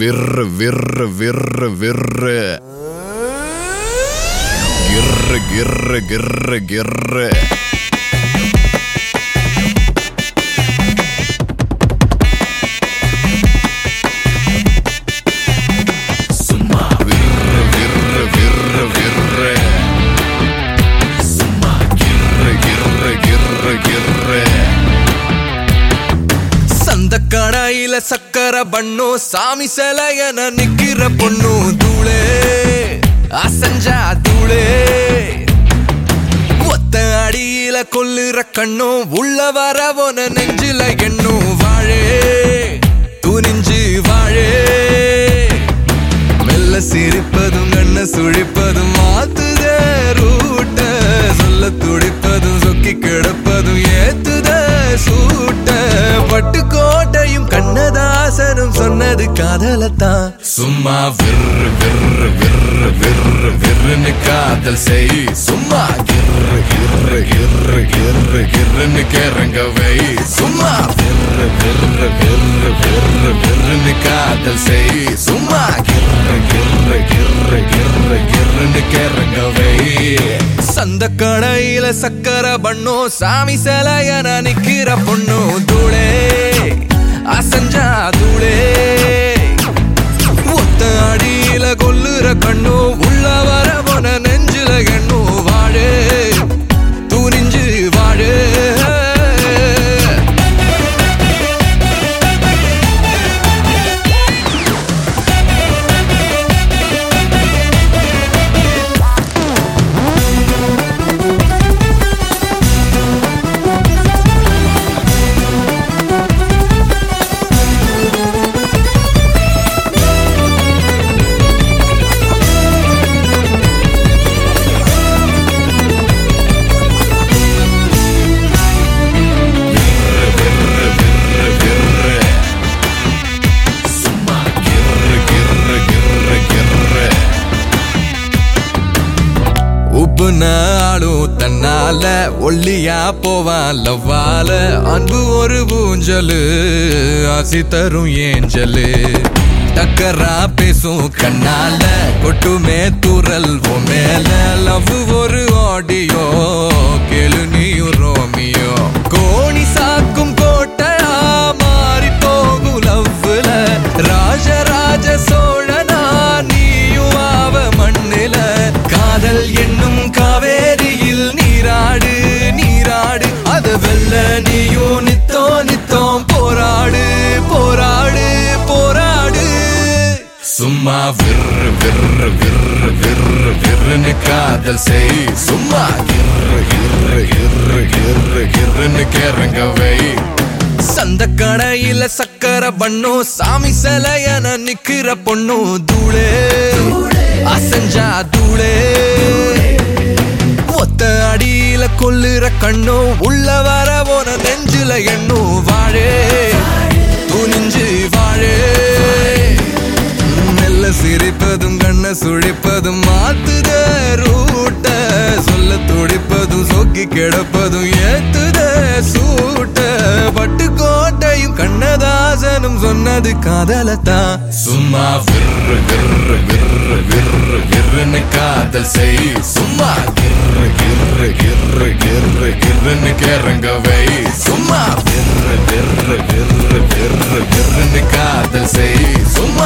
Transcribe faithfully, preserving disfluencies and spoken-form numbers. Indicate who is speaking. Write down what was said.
Speaker 1: விர்ரு விர்ரு விர்ரு விர்ரு கிர்ரு கிர்ரு கிர்ரு கிர்ரு சும்மா விர்ரு விர்ரு விர்ரு விர்ரு சும்மா கிர்ரு கிர்ரு கிர்ரு கிர்ரு சந்த கடாயில சக்கர பண்ணோ சாமி சிலையன நிக்கிற பொண்ணு தூளே அசஞ்சா தூளே ஒத்த அடியில கொல்லுற கண்ணோ உள்ள வரவோன நெஞ்சில எண்ணோ வாழே துணிஞ்சு வாழே மெல்ல சிரிப்பதும் கண்ண சுழிப்பதும் மாத்துதே ரூட்ட சொல்ல துடிப்பதும் சொக்கி கிடப்பதும் ஏத்துத சூட்ட பட்டு கோட்டையும் கண்ணதாசனும் சொன்னது காதலத்தான் சும்மா விர்ரு விர்ரு விர்ரு விர்ரு விர்ருன்னு காதல் செய் சும்மா கிர்ரு கிர்ரு கிர்ரு கிர்ரு கிர்ருன்னு கிறங்கவை சும்மா விர்ரு விர்ரு விர்ரு விர்ரு விர்ருன்னு காதல் செய் சும்மா கிர்ரு கிர்ரு கிர்ரு கிர்ரு கிர்ருன்னு கிறங்கவை சந்த கடையில சக்கர பண்ணோ சாமி சிலையன நிக்கிற பொண்ணு தூளே அசஞ்சா தூளே ஒத்த அடியில கொல்லுற கண்ணோ உள்ள வரவன நெஞ்சில எண்ணோ வாழே துணிஞ்சு வாழே நாளும் தன்னால ஒல்லியா போவான் லவ்வால அன்பு ஒரு ஊஞ்சலு ஆசி தரும் ஏஞ்சலு டக்கரா பேசும் கண்ணால கொட்டுமே தூரல் ஓ மேல லவ் ஒரு ஆடியோ கேளு நீயும் ரோமியோ கோணி சாக்கும் கோட்டையா மாறி போகும் லவ்ல ராஜராஜ சோழனா நீயும் ஆவ மண்ணில காதல் என்னும் காவேரியில் நீராடு நீராடு அது வெல்ல நீயோ நித்தோ நித்தோம் போராடு போராடு போராடு சும்மா விர்ரு விர்ரு விர்ரு விர்ரு விர்ருன்னு காதல் செய் சும்மா கிர்ரு கிர்ரு கிர்ரு கிர்ரு கிர்ருன்னு கிறங்கவை சந்த கடையில சக்கர பண்ணோ சாமி சிலையன நிக்கிற பொண்ணு தூளே அசஞ்சா தூளே ஒத்த அடியில கொல்லுற கண்ணோ உள்ள வரவோன நெஞ்சில எண்ணோ வாழே துணிஞ்சு வாழே மெல்ல சிரிப்பதும் கண்ண சுழிப்பதும் மாத்துத ரூட்ட சொல்ல துடிப்பதும் சொக்கி கிடப்பதும் ஏத்துத சூட்ட பட்டு கோட்டையும் கண்ணதாசனும் சொன்னது காதலத்தான் சும்மா விர்ரு விர்ரு விர்ரு விர்ரு விர்ருன்னு காதல் செய் சும்மா கிர்ரு கிர்ரு கிர்ரு கிர்ரு கிர்ருன்னு கிறங்கவை சும்மா விர்ரு விர்ரு விர்ரு விர்ரு விர்ருன்னு காதல் செய் சும்மா